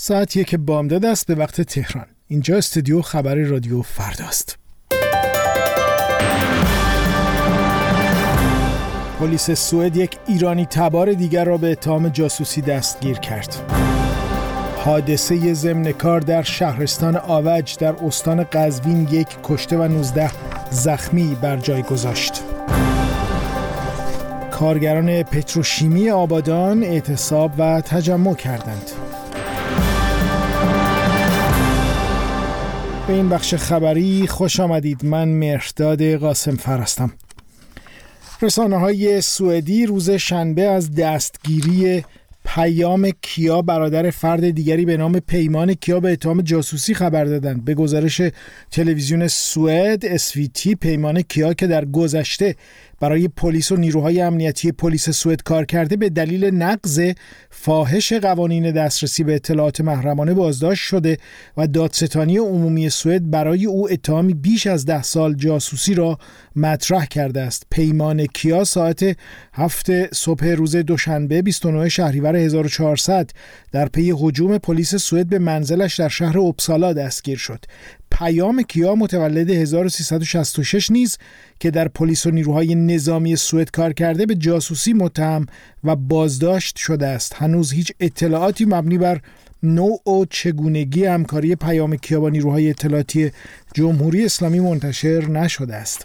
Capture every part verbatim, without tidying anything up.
ساعت یک بامداد است به وقت تهران. اینجا استودیو خبر رادیو فرداست. پلیس سوئد یک ایرانی تبار دیگر را به اتهام جاسوسی دستگیر کرد. حادثه ضمن کار در شهرستان آوج در استان قزوین یک کشته و نوزده زخمی بر جای گذاشت. کارگران پتروشیمی آبادان اعتصاب و تجمع کردند. به این بخش خبری خوش آمدید. من مهرداد قاسمفر هستم. رسانه‌های سوئدی روز شنبه از دستگیری پیام کیا برادر فرد دیگری به نام پیمان کیا به اتهام جاسوسی خبر دادند. به گزارش تلویزیون سوئد اس وی تی، پیمان کیا که در گذشته برای پلیس و نیروهای امنیتی پلیس سوئد کار کرده، به دلیل نقض فاحش قوانین دسترسی به اطلاعات محرمانه بازداشت شده و دادستانی عمومی سوئد برای او اتهامی بیش از ده سال جاسوسی را مطرح کرده است. پیمان کیا ساعت هفت صبح روز دوشنبه بیست و نه شهریور هزار و چهارصد در پی هجوم پلیس سوئد به منزلش در شهر اوپسالا دستگیر شد. پیام کیا متولد هزار و سیصد و شصت و شش نیز که در پلیس و نیروهای نظامی سوئد کار کرده، به جاسوسی متهم و بازداشت شده است. هنوز هیچ اطلاعاتی مبنی بر نوع و چگونگی همکاری پیام کیا با نیروهای اطلاعاتی جمهوری اسلامی منتشر نشده است.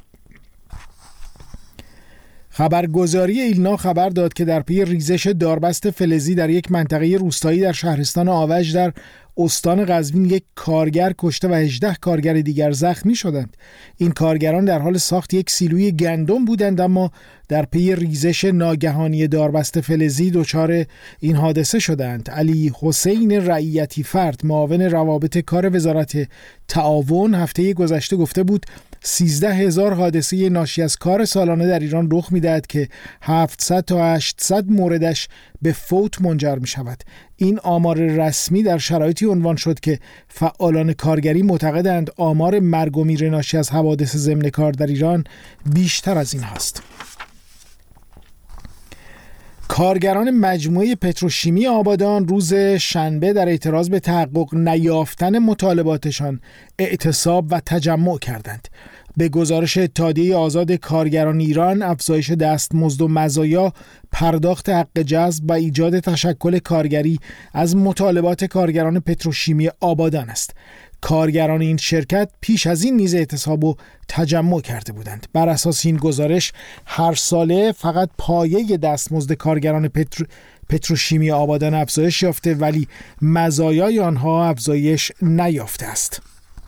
خبرگزاری ایلنا خبر داد که در پی ریزش داربست فلزی در یک منطقه روستایی در شهرستان آوج در استان قزوین یک کارگر کشته و هجده کارگر دیگر زخمی شدند. این کارگران در حال ساخت یک سیلوی گندم بودند، اما در پی ریزش ناگهانی داربست فلزی دچار این حادثه شدند. علی حسین رعیتی فرد، معاون روابط کار وزارت تعاون، هفته گذشته گفته بود سیزده هزار حادثه ناشی از کار سالانه در ایران رخ می‌دهد که هفتصد تا هشتصد موردش به فوت منجر می شود. این آمار رسمی در شرایطی عنوان شد که فعالان کارگری معتقدند آمار مرگ و میر ناشی از حوادث ضمن کار در ایران بیشتر از این هست. کارگران مجموعه پتروشیمی آبادان روز شنبه در اعتراض به تحقق نیافتن مطالباتشان اعتصاب و تجمع کردند. به گزارش اتحادیه آزاد کارگران ایران، افزایش دستمزد و مزایا، پرداخت حق جذب و ایجاد تشکل کارگری از مطالبات کارگران پتروشیمی آبادان است. کارگران این شرکت پیش از این نیز اعتصاب و تجمع کرده بودند. بر اساس این گزارش هر ساله فقط پایه دستمزد کارگران پترو... پتروشیمی آبادان افزایش یافته، ولی مزایای آنها افزایش نیافته است.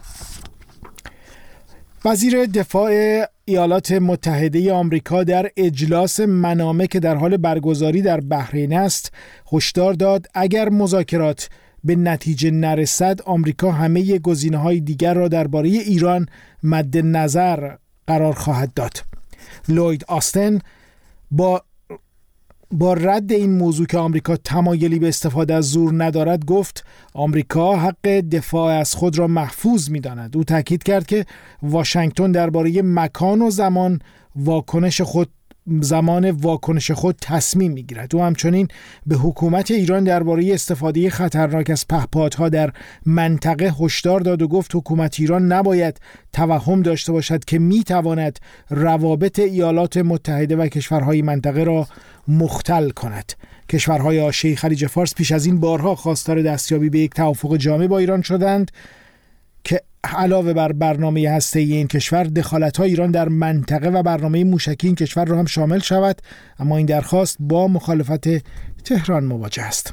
وزیر دفاع ایالات متحده آمریکا در اجلاس منامه که در حال برگزاری در بحرین است هشدار داد اگر مذاکرات به نتیجه نرسد، آمریکا همه گزینه‌های دیگر را درباره ایران مد نظر قرار خواهد داد. لوید آستن با با رد این موضوع که آمریکا تمایلی به استفاده از زور ندارد گفت آمریکا حق دفاع از خود را محفوظ می‌داند. او تاکید کرد که واشنگتن درباره مکان و زمان واکنش خود زمان واکنش خود تصمیم می‌گیرد. او همچنین به حکومت ایران درباره استفاده خطرناک از پهپادها در منطقه هشدار داد و گفت حکومت ایران نباید توهم داشته باشد که می‌تواند روابط ایالات متحده و کشورهای منطقه را مختل کند. کشورهای حاشیه خلیج فارس پیش از این بارها خواستار دستیابی به یک توافق جامع با ایران شدند که علاوه بر برنامه هسته‌ای این کشور، دخالت‌های ایران در منطقه و برنامه موشکی این کشور را هم شامل شود، اما این درخواست با مخالفت تهران مواجه است.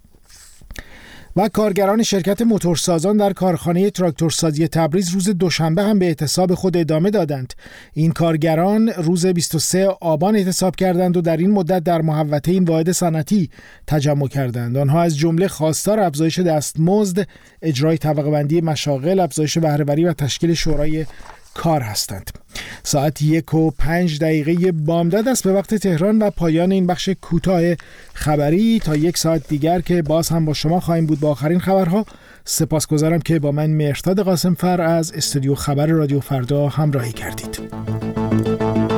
و کارگران شرکت موتورسازان در کارخانه تراکتورسازی تبریز روز دوشنبه هم به اعتصاب خود ادامه دادند. این کارگران روز بیست و سوم آبان اعتصاب کردند و در این مدت در محوطه این واحد صنعتی تجمع کردند. آنها از جمله خواستار افزایش دستمزد، اجرای طبقه بندی مشاغل، افزایش بهره‌وری و تشکیل شورای کار هستند. ساعت یک و پنج دقیقه بامداد است به وقت تهران و پایان این بخش کوتاه خبری. تا یک ساعت دیگر که باز هم با شما خواهیم بود با آخرین خبرها. سپاسگزارم که با من مهرداد قاسمفر از استودیو خبر رادیو فردا همراهی کردید.